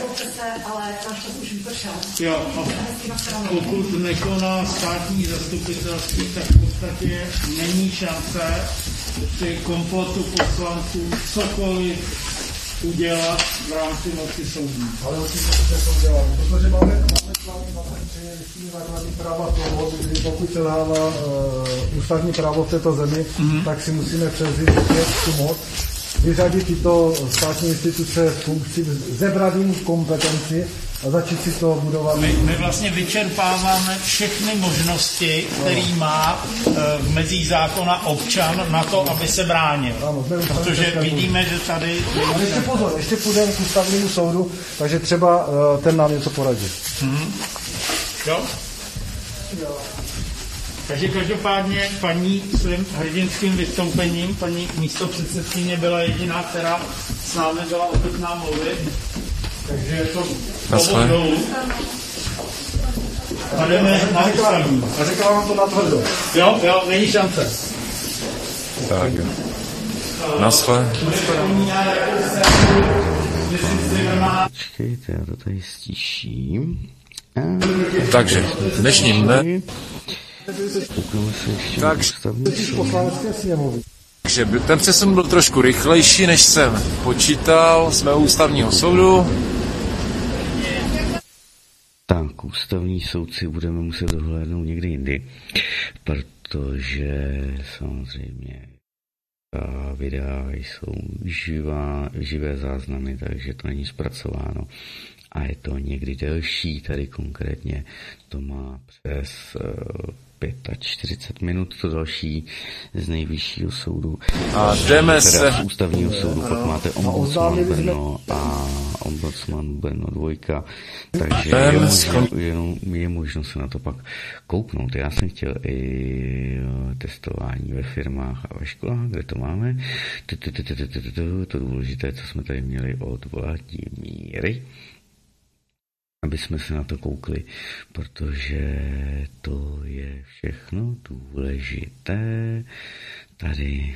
jo, pokud nekoná státní zastupitelství, tak v podstatě není šance při kompletu poslanců cokoliv udělat v rámci moci soudní. Ale určitě se to udělá, protože máme, máme plán na ten tři základní práva toho, kdy pokud se dává uh, ústavní právo v této zemi, mm-hmm. tak si musíme převzít tu moc, vyřadit tyto státní instituce z funkcí, zebrat jim kompetenci a začít si to budovat. My, my vlastně vyčerpáváme všechny možnosti, který má v mezích zákona občan na to, aby se bránil. Ano, protože vidíme, že tady... A ještě pozor, ještě půjdeme k ústavnímu soudu, takže třeba uh, ten nám něco poradí. Mm-hmm. Jo? Jo. Takže každopádně paní svým hrdinským vystoupením, paní místopředsedkyně byla jediná, která s námi byla ochotná mluvit. Takže je to povod dolů. A jdeme na ústavní. A řekla vám to natvrdo. Jo, jo, není šance. Tak jo. Naschle. Počkejte, já to tady stiším. Takže, dnešním dne. Takže, takže ten přesun byl trošku rychlejší, než jsem počítal. Jsme u ústavního soudu. Tak, ústavní soudci budeme muset dohlédnout někdy jindy, protože samozřejmě videa jsou živá, živé záznamy, takže to není zpracováno. A je to někdy delší, tady konkrétně to má přes čtyřicet pět minut, to další z nejvyššího soudu. A jdeme se... Z ústavního soudu, pak máte ombudsman Brno a ombudsman Brno dvojka, takže je možno, jenom, je možno se na to pak kouknout. Já jsem chtěl i testování ve firmách a ve školách, kde to máme. To důležité, co jsme tady měli od Vladimíry, aby jsme se na to koukli, protože to je všechno důležité. Tady,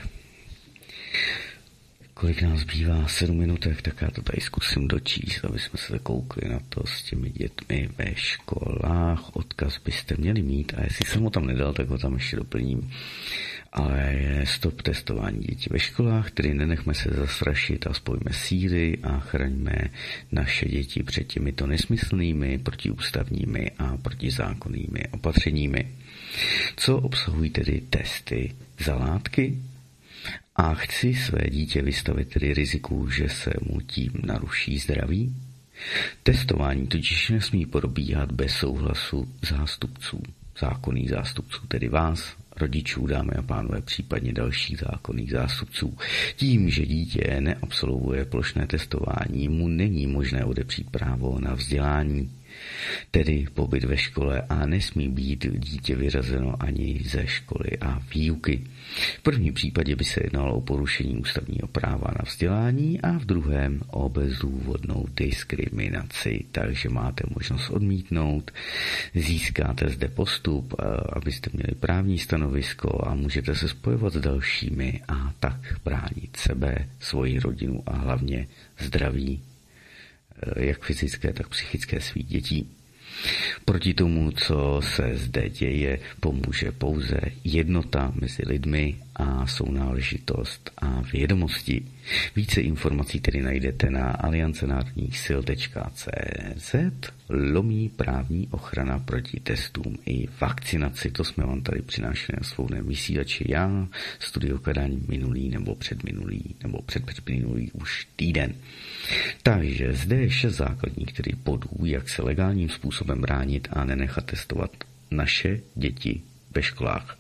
kolik nás zbývá, sedm minutek, tak já to tady zkusím dočíst, aby jsme se koukli na to s těmi dětmi ve školách. Odkaz byste měli mít a jestli jsem ho tam nedal, tak ho tam ještě doplním. Ale je stop testování dětí ve školách, tedy nenechme se zastrašit a spojíme síly a chraňme naše děti před těmito nesmyslnými, protiústavními a protizákonnými opatřeními. Co obsahují tedy testy za látky? A chci své dítě vystavit tedy riziku, že se mu tím naruší zdraví? Testování totiž nesmí probíhat bez souhlasu zástupců, zákonných zástupců, tedy vás, rodičů, dámy a pánové, případně dalších zákonných zástupců. Tím, že dítě neabsolvuje plošné testování, mu není možné odepřít právo na vzdělání, tedy pobyt ve škole, a nesmí být dítě vyřazeno ani ze školy a výuky. V prvním případě by se jednalo o porušení ústavního práva na vzdělání a v druhém o bezdůvodnou diskriminaci, takže máte možnost odmítnout, získáte zde postup, abyste měli právní stanovisko a můžete se spojovat s dalšími a tak bránit sebe, svoji rodinu a hlavně zdraví, jak fyzické, tak psychické svých dětí. Proti tomu, co se zde děje, pomůže pouze jednota mezi lidmi a sounáležitost a vědomosti. Více informací tedy najdete na aliance národních sil tečka cé zet lomí právní ochrana proti testům i vakcinaci. To jsme vám tady přinášeli na svobodném vysílači. Já, Studio Kadaň, minulý nebo předminulý nebo předpředminulý už týden. Takže zde je šest základních tedy bodů, jak se legálním způsobem bránit a nenechat testovat naše děti ve školách.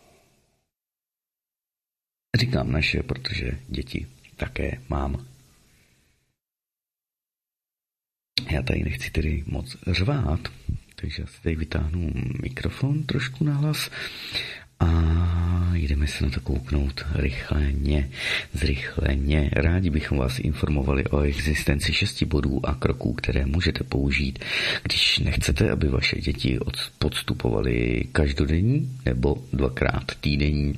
Říkám naše, protože děti také mám. Já tady nechci tedy moc řvát, takže já si tady vytáhnu mikrofon trošku na hlas a jdeme se na to kouknout rychleně, zrychleně. Rádi bychom vás informovali o existenci šesti bodů a kroků, které můžete použít, když nechcete, aby vaše děti podstupovaly každodenní nebo dvakrát týdenní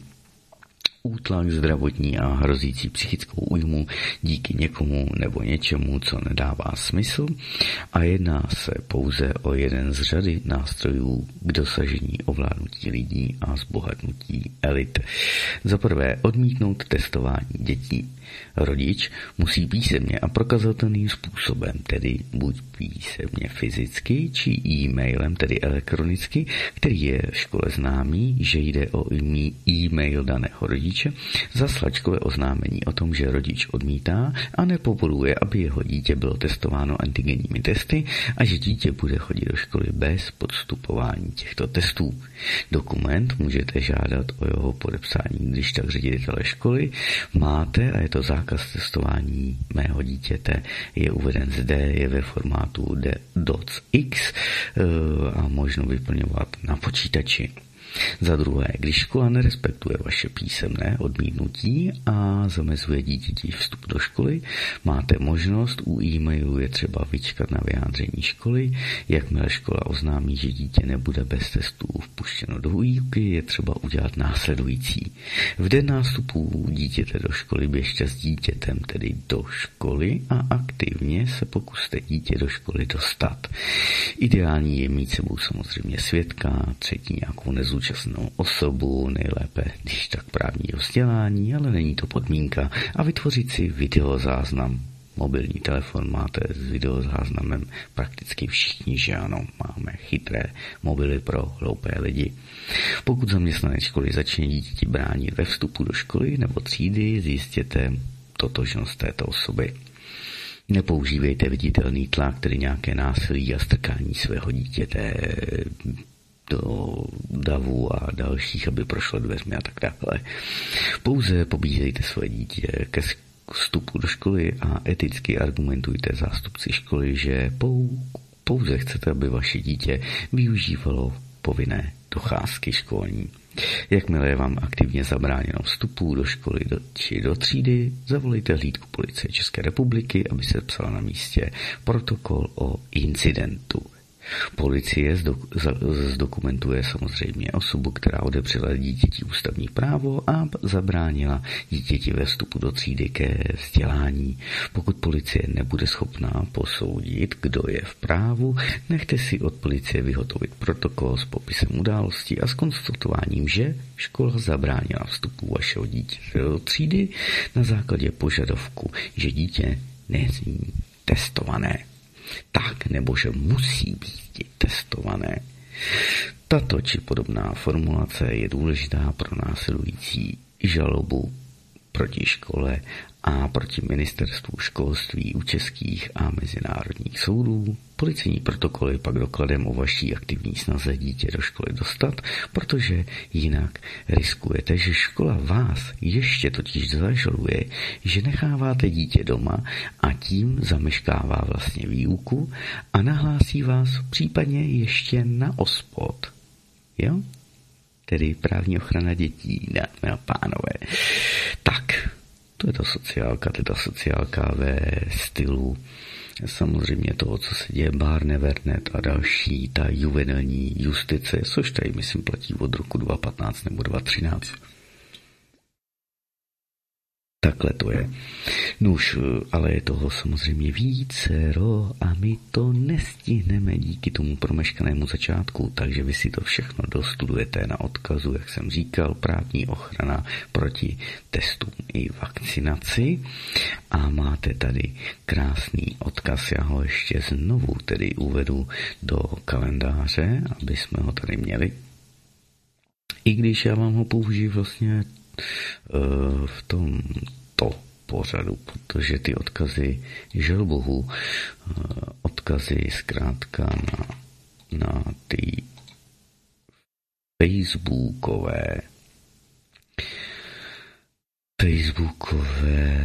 útlak zdravotní a hrozící psychickou újmu díky někomu nebo něčemu, co nedává smysl, a jedná se pouze o jeden z řady nástrojů k dosažení ovládnutí lidí a zbohatnutí elit. Za prvé odmítnout testování dětí. Rodič musí písemně a prokazatelným způsobem, tedy buď písemně fyzicky, či e-mailem, tedy elektronicky, který je v škole známý, že jde o e-mail daného rodiče, zaslat škole oznámení o tom, že rodič odmítá a nepovoluje, aby jeho dítě bylo testováno antigenními testy a že dítě bude chodit do školy bez podstupování těchto testů. Dokument můžete žádat o jeho podepsání, když tak ředitele školy máte, a je to zákaz testování mého dítěte, je uveden zde, je ve formátu docx a možno vyplňovat na počítači. Za druhé, když škola nerespektuje vaše písemné odmítnutí a zamezuje dítěti vstup do školy, máte možnost, u e-mailu je třeba vyčkat na vyjádření školy. Jakmile škola oznámí, že dítě nebude bez testů vpuštěno do výuky, je třeba udělat následující. V den nástupu dítěte do školy běžte s dítětem tedy do školy a aktivně se pokuste dítě do školy dostat. Ideální je mít sebou samozřejmě svědka, třetí nějakou nezúčastněnou osobu, nejlépe když tak právního vzdělání, ale není to podmínka, a vytvořit si videozáznam. Mobilní telefon máte s videozáznamem prakticky všichni, že ano, máme chytré mobily pro hloupé lidi. Pokud zaměstnanec školy začne dítěti bránit ve vstupu do školy nebo třídy, zjistěte totožnost této osoby. Nepoužívejte viditelný tlak, tedy nějaké násilí a strkání svého dítěte do davu a dalších, aby prošlo dveřmi a tak dále. Pouze pobízejte své dítě ke vstupu do školy a eticky argumentujte zástupci školy, že pouze chcete, aby vaše dítě využívalo povinné docházky školní. Jakmile je vám aktivně zabráněno vstupu do školy do, či do třídy, zavolejte hlídku policie České republiky, aby se psal na místě protokol o incidentu. Policie zdokumentuje samozřejmě osobu, která odepřela dítěti ústavní právo a zabránila dítěti ve vstupu do třídy ke vzdělání. Pokud policie nebude schopná posoudit, kdo je v právu, nechte si od policie vyhotovit protokol s popisem události a s konstatováním, že škola zabránila vstupu vašeho dítěte do třídy na základě požadavku, že dítě není testované. Tak, nebo že musí být testované. Tato či podobná formulace je důležitá pro následující žalobu proti škole a proti ministerstvu školství u českých a mezinárodních soudů. Policejní protokoly pak dokladem o vaší aktivní snaze dítě do školy dostat, protože jinak riskujete, že škola vás ještě totiž zažaluje, že necháváte dítě doma a tím zameškává vlastně výuku a nahlásí vás případně ještě na OSPOD. Jo? Tedy právní ochrana dětí, dámy a pánové. Tak, to je ta sociálka, to je ta sociálka ve stylu samozřejmě toho, co se děje Barnevernet a další, ta juvenilní justice, což tady myslím platí od roku dva tisíce patnáct nebo dva tisíce třináct. Takhle to je. Nuž, ale je toho samozřejmě vícero a my to nestihneme díky tomu promeškanému začátku, takže vy si to všechno dostudujete na odkazu, jak jsem říkal, právní ochrana proti testům i vakcinaci a máte tady krásný odkaz, já ho ještě znovu tedy uvedu do kalendáře, aby jsme ho tady měli. I když já vám ho použiju vlastně v tom to pořadu, protože ty odkazy, žel bohu, odkazy zkrátka na, na ty facebookové facebookové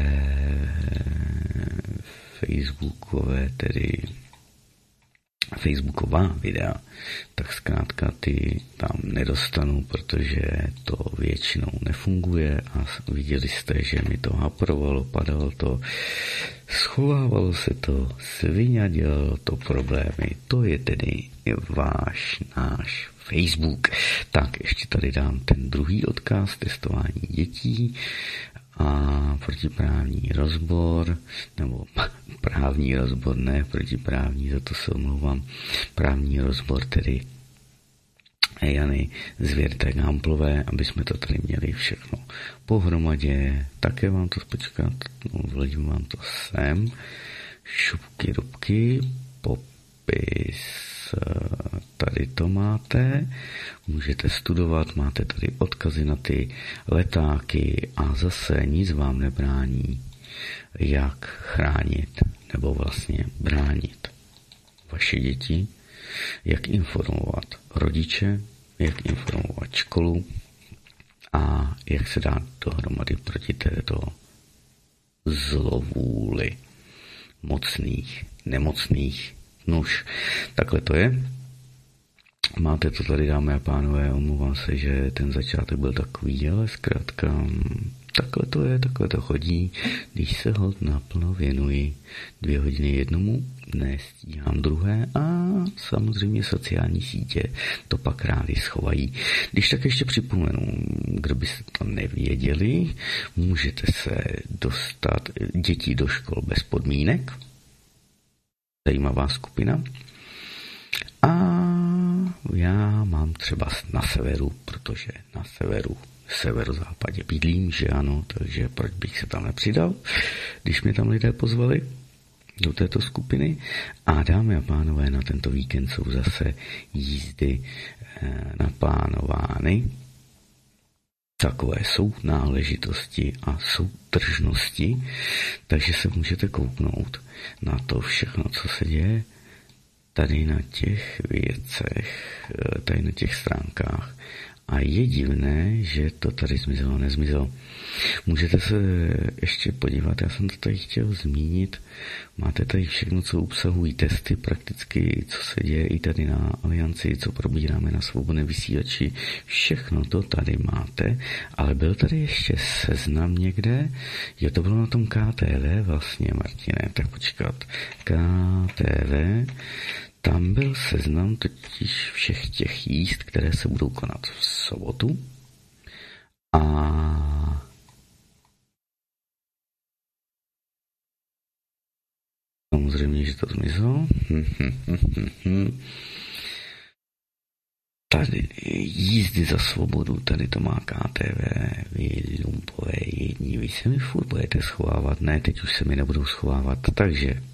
facebookové tedy facebooková videa, tak zkrátka ty tam nedostanu, protože to většinou nefunguje a viděli jste, že mi to haprovalo, padalo to, schovávalo se to, svině dělalo to problémy, to je tedy váš, náš Facebook. Tak ještě tady dám ten druhý odkaz, testování dětí a protiprávní rozbor, nebo právní rozbor, ne protiprávní, za to se omlouvám, právní rozbor tedy Jany Zvěrtek Hamplové, aby jsme to tady měli všechno pohromadě. Také vám to počkat, no, vledím vám to sem, šupky, dubky, popis, tady to máte, můžete studovat, máte tady odkazy na ty letáky a zase nic vám nebrání, jak chránit nebo vlastně bránit vaše děti, jak informovat rodiče, jak informovat školu a jak se dát dohromady proti této zlovůli mocných, nemocných. Nuž, takhle to je. Máte to tady, dámy a pánové, omlouvám se, že ten začátek byl takový, ale zkrátka takhle to je, takhle to chodí, když se hod naplno věnuji dvě hodiny jednomu, nestíhám druhé a samozřejmě sociální sítě to pak rádi schovají. Když tak ještě připomenu, kdo byste to nevěděli, můžete se dostat děti do škol bez podmínek, zajímavá skupina. A já mám třeba na severu, protože na severu, severozápadě bydlím, že ano, takže proč bych se tam nepřidal, když mě tam lidé pozvali do této skupiny. A dámy a pánové, na tento víkend jsou zase jízdy eh, naplánovány. Takové jsou náležitosti a soudržnosti, takže se můžete kouknout na to všechno, co se děje tady na těch věcech, tady na těch stránkách. A je divné, že to tady zmizelo, nezmizelo. Můžete se ještě podívat, já jsem to tady chtěl zmínit, máte tady všechno, co obsahují testy, prakticky, co se děje i tady na Alianci, co probíráme na Svobodném vysílači, všechno to tady máte, ale byl tady ještě seznam někde, jo, to bylo na tom K T V vlastně, Martine, tak počkat, K T V, tam byl seznam totiž všech těch jízd, které se budou konat v sobotu. A samozřejmě, že to zmizelo. Tady jízdy za svobodu, tady to má K T V, vy lumpové jední, vy se mi furt budete schovávat, ne, teď už se mi nebudou schovávat, takže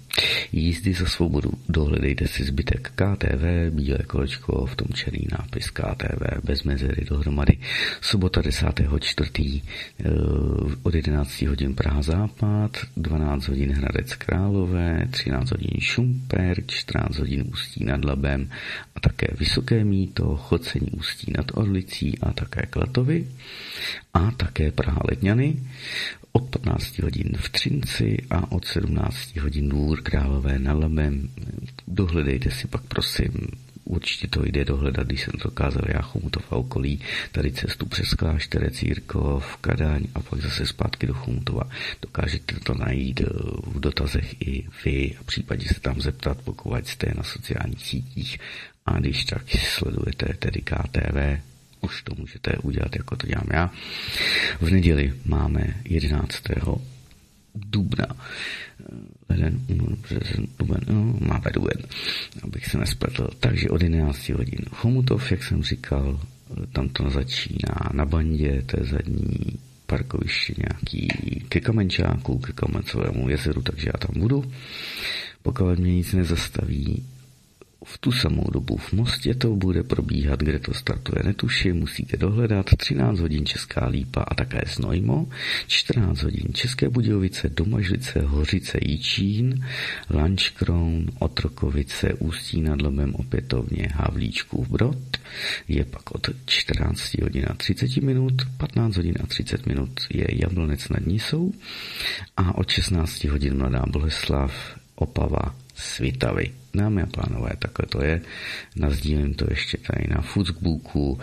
Jízdy za svobodu. Dohledejte si zbytek K T V, bílé kolečko, v tom černý nápis K T V, bez mezery dohromady. Sobota desátého čtvrtého od jedenáct hodin Praha Západ, dvanáct hodin Hradec Králové, třináct hodin Šumperk, čtrnáct hodin Ústí nad Labem a také Vysoké Mýto, Chocení Ústí nad Orlicí a také Klatovy a také Praha Letňany. Od patnáct hodin v Třinci a od sedmnáct hodin Dvůr Králové nad Labem. Dohledejte si pak prosím, určitě to jde dohledat, když jsem to kázal já, Chomutov a okolí, tady cestu přes Kláštere, Církov, Kadaň a pak zase zpátky do Chomutova. Dokážete to najít v dotazech i vy a případně se tam zeptat, pokud jste na sociálních sítích a když tak sledujete tedy K T V, už to můžete udělat, jako to dělám já. V neděli máme jedenáctého dubna. Leden, březen, duben, no, máme duben, abych se nespletl. Takže od jedenáct hodin Chomutov, jak jsem říkal, tam to začíná na bandě, to je zadní parkoviště nějaký ke Kamenčáku, ke Kamencovému jezeru, takže já tam budu. Pokud mě nic nezastaví, v tu samou dobu v Mostě to bude probíhat, kde to startuje, netuším, musíte dohledat. třináct hodin Česká Lípa a také Znojmo, čtrnáct hodin České Budějovice, Domažlice, Hořice, Jičín, Lanškroun, Otrokovice, Ústí nad Labem, opětovně Havlíčkův Brod. Je pak od čtrnáct hodin a třicet minut, patnáct hodin a třicet minut je Jablonec nad Nisou a od šestnáct hodin Mladá Boleslav, Opava, Svitavy. Dámy a pánové, takhle to je. Nazdílím to ještě tady na Facebooku,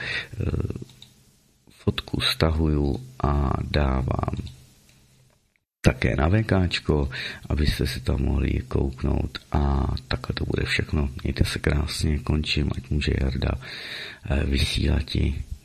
fotku stahuju a dávám také na VKčko, abyste si tam mohli kouknout a takhle to bude všechno. Mějte se krásně, končím, ať může Jarda vysílati.